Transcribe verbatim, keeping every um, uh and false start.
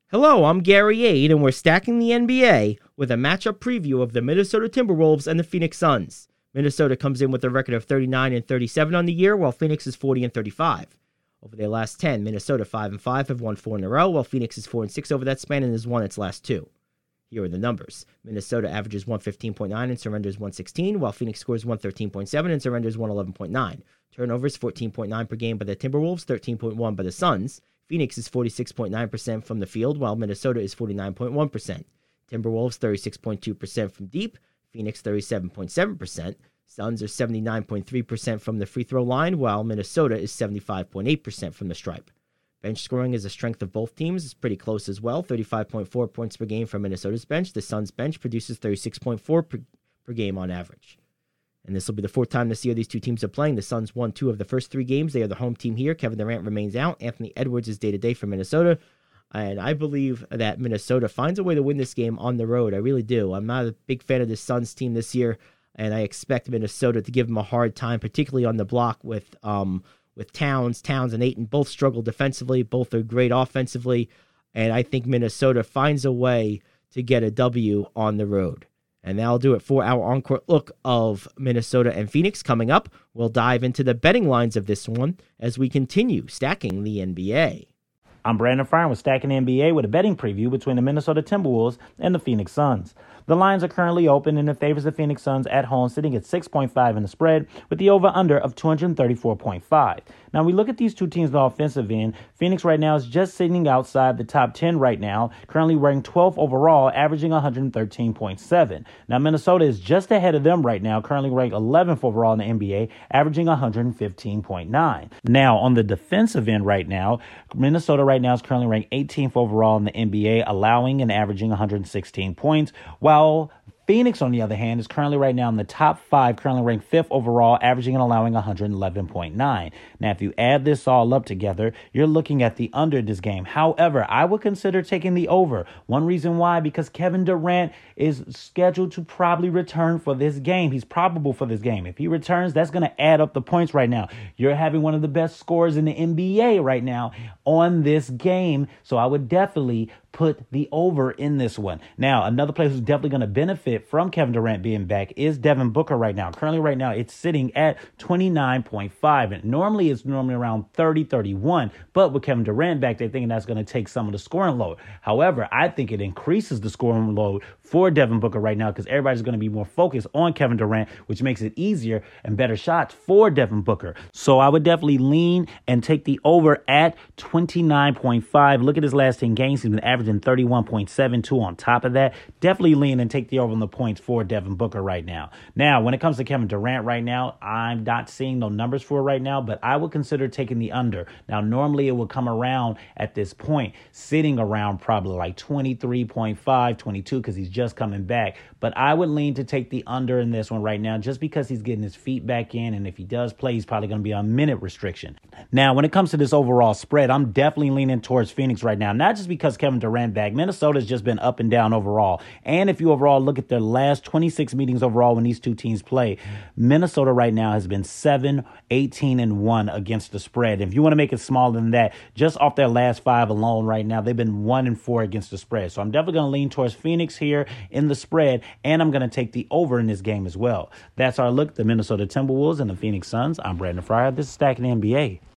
Hello, I'm Gary Ade, and we're stacking the N B A with a matchup preview of the Minnesota Timberwolves and the Phoenix Suns. Minnesota comes in with a record of thirty-nine and thirty-seven on the year, while Phoenix is forty and thirty-five. Over their last ten, Minnesota five and five have won four in a row, while Phoenix is four and six over that span and has won its last two. Here are the numbers. Minnesota averages one fifteen point nine and surrenders one sixteen, while Phoenix scores one thirteen point seven and surrenders one eleven point nine. Turnovers fourteen point nine per game by the Timberwolves, thirteen point one by the Suns. Phoenix is forty-six point nine percent from the field, while Minnesota is forty-nine point one percent. Timberwolves thirty-six point two percent from deep, Phoenix thirty-seven point seven percent. Suns are seventy-nine point three percent from the free throw line, while Minnesota is seventy-five point eight percent from the stripe. Bench scoring is a strength of both teams. It's pretty close as well, thirty-five point four points per game from Minnesota's bench. The Suns' bench produces thirty-six point four per, per game on average. And this will be the fourth time this year these two teams are playing. The Suns won two of the first three games. They are the home team here. Kevin Durant remains out. Anthony Edwards is day-to-day for Minnesota. And I believe that Minnesota finds a way to win this game on the road. I really do. I'm not a big fan of the Suns team this year, and I expect Minnesota to give them a hard time, particularly on the block with um, with Towns. Towns and Ayton both struggle defensively. Both are great offensively. And I think Minnesota finds a way to get a W on the road. And that'll do it for our on-court look of Minnesota and Phoenix. Coming up, we'll dive into the betting lines of this one as we continue stacking the N B A. I'm Brandon Fryer with Stacking the N B A with a betting preview between the Minnesota Timberwolves and the Phoenix Suns. The lines are currently open and it favors the Phoenix Suns at home, sitting at six point five in the spread with the over-under of two thirty-four point five. Now, we look at these two teams on the offensive end. Phoenix right now is just sitting outside the top ten right now, currently ranked twelfth overall, averaging one thirteen point seven. Now, Minnesota is just ahead of them right now, currently ranked eleventh overall in the N B A, averaging one fifteen point nine. Now, on the defensive end right now, Minnesota right now is currently ranked eighteenth overall in the N B A, allowing and averaging one sixteen points, while Phoenix, on the other hand, is currently right now in the top five, currently ranked fifth overall, averaging and allowing one eleven point nine. Now, if you add this all up together, you're looking at the under this game. However, I would consider taking the over. One reason why, because Kevin Durant is scheduled to probably return for this game. He's probable for this game. If he returns, that's going to add up the points right now. You're having one of the best scorers in the N B A right now on this game, so I would definitely put the over in this one. Now, another player who's definitely going to benefit from Kevin Durant being back is Devin Booker right now. Currently right now, it's sitting at twenty-nine point five. And normally it's normally around thirty, thirty-one. But with Kevin Durant back, they're thinking that's going to take some of the scoring load. However, I think it increases the scoring load for Devin Booker right now because everybody's going to be more focused on Kevin Durant, which makes it easier and better shots for Devin Booker. So I would definitely lean and take the over at twenty-nine point five. Look at his last ten games. He's been averaging thirty-one point seven two on top of that. Definitely lean and take the over on the points for Devin Booker right now. Now, when it comes to Kevin Durant right now, I'm not seeing no numbers for it right now, but I would consider taking the under. Now, normally it would come around at this point, sitting around probably like twenty-three point five, twenty-two, because he's just coming back. But I would lean to take the under in this one right now, just because he's getting his feet back in, and if he does play, he's probably going to be on minute restriction. Now, when it comes to this overall spread, I'm definitely leaning towards Phoenix right now, not just because Kevin Durant back. Minnesota's just been up and down overall. And if you overall look at their last twenty-six meetings overall when these two teams play, Minnesota right now has been seven, eighteen, and one against the spread. If you want to make it smaller than that, just off their last five alone right now, they've been one and four against the spread. So I'm definitely going to lean towards Phoenix here in the spread, and I'm going to take the over in this game as well. That's our look at the Minnesota Timberwolves and the Phoenix Suns. I'm Brandon Fryer. This is Stacking the N B A.